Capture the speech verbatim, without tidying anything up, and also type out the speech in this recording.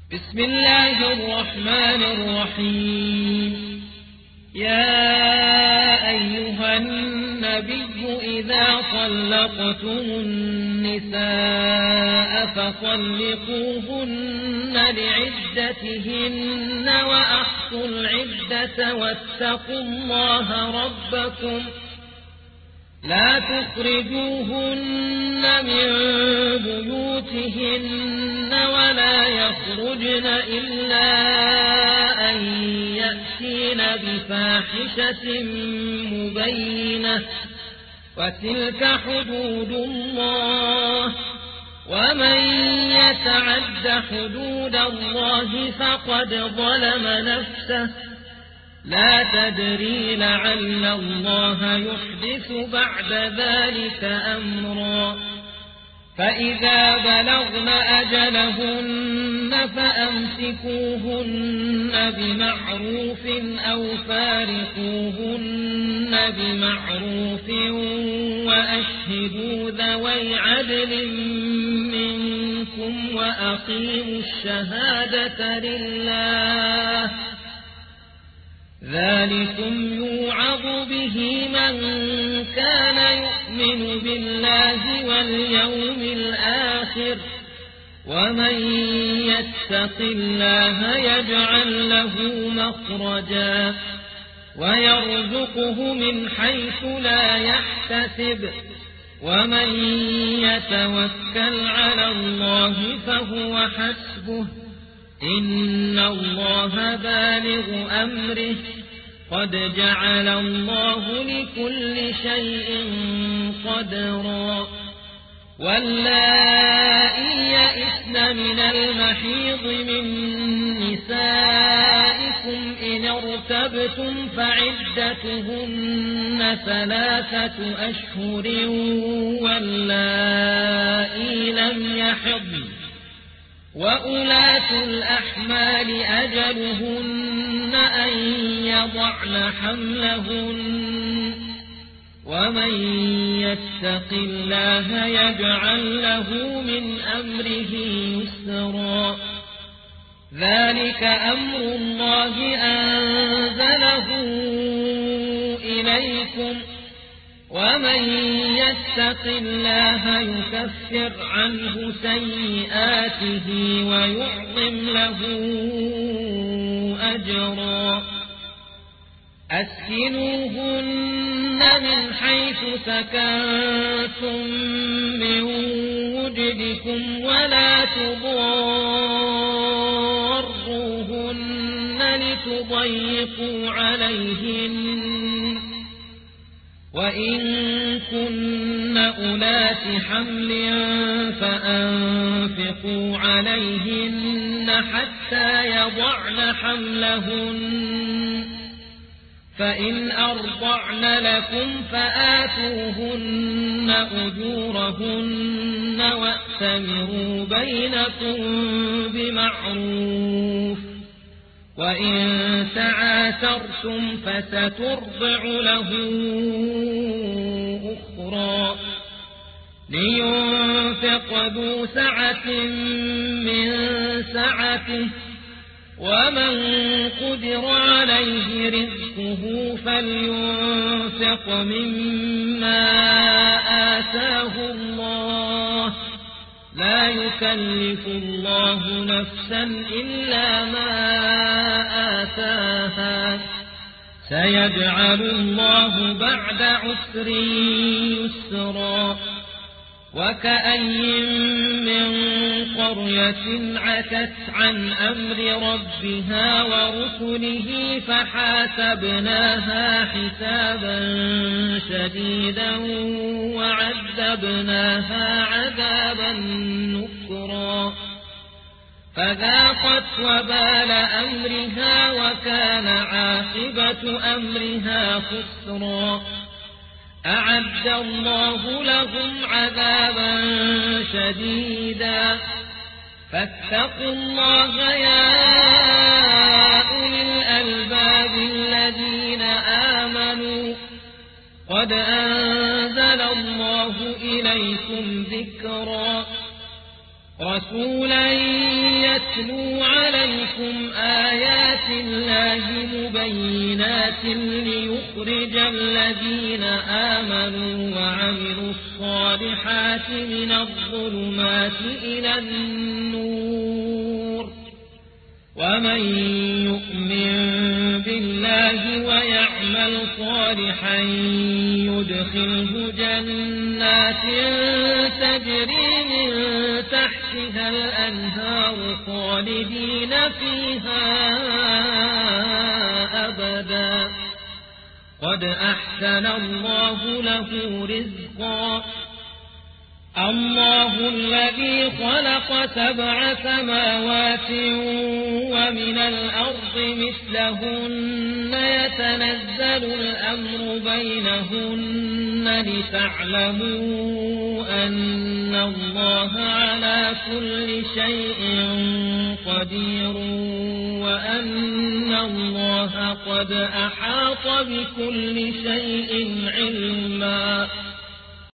بسم الله الرحمن الرحيم. يا أيها النبي إذا طلقتم النساء فطلقوهن لعدتهن وأحصوا العدة واتقوا الله ربكم لا تخرجوهن من بيوتهن ولا يخرجن إلا أن يأتين بفاحشة مبينة وتلك حدود الله ومن يتعد حدود الله فقد ظلم نفسه لا تدري لعل الله يحدث بعد ذلك أمرا فإذا بلغن أجلهن فأمسكوهن بمعروف أو فارقوهن بمعروف وأشهدوا ذوي عدل منكم وأقيموا الشهادة لله ذلكم يوعظ به من كان يؤمن بالله واليوم الآخر ومن يتق الله يجعل له مخرجا ويرزقه من حيث لا يحتسب ومن يتوكل على الله فهو حسبه إن الله بالغ أمره قد جعل الله لكل شيء قدرا واللائي يئسن من المحيض من نسائكم إن ارتبتم فعدتهن ثلاثة أشهر واللائي لم يحضن وأولاة الأحمال أجلهن أن يضعن حملهن ومن يتق الله يجعل له من أمره يسرا ذلك أمر الله أنزله إليكم ومن يتق الله يكفر عنه سيئاته ويعظم له أجرا أسكنوهن من حيث سكنتم من وجدكم ولا تضاروهن لتضيقوا عليهن وإن كن أولات حمل فأنفقوا عليهن حتى يضعن حملهن فإن أرضعن لكم فآتوهن أجورهن وأتمروا بينكم بمعروف وإن تعاثرتم فسترضع له أخرى لينفق ذو سعة من سعته ومن قدر عليه رزقه فلينفق مما آتاه الله لا يكلف الله نفسا إلا ما آتاها سيجعل الله بعد عسر يسرا وكأي من قرية عتت عن أمر ربها ورسله فحاسبناها حسابا شديدا وعذبناها عذابا نكرا فذاقت وبال أمرها وكان عاقبة أمرها خسرا أعد الله لهم عذابا شديدا فاتقوا الله يا أولي الألباب الذين آمنوا قد أنزل الله إليكم ذكرا رسولا يتلو عليكم عليكم آيات الله مبينات ليخرج الذين آمنوا وعملوا الصالحات من الظلمات إلى النور ومن يؤمن بالله ويعمل صالحا يدخله جنات تجري من تحتها الأنهار خالدين فيها أبدا قد أحسن الله له رزقا الله الذي خلق سبع سماوات ومن الأرض مثلهن يتنزل الأمر بينهن لتعلموا أن الله على كل شيء قدير وأن الله قد أحاط بكل شيء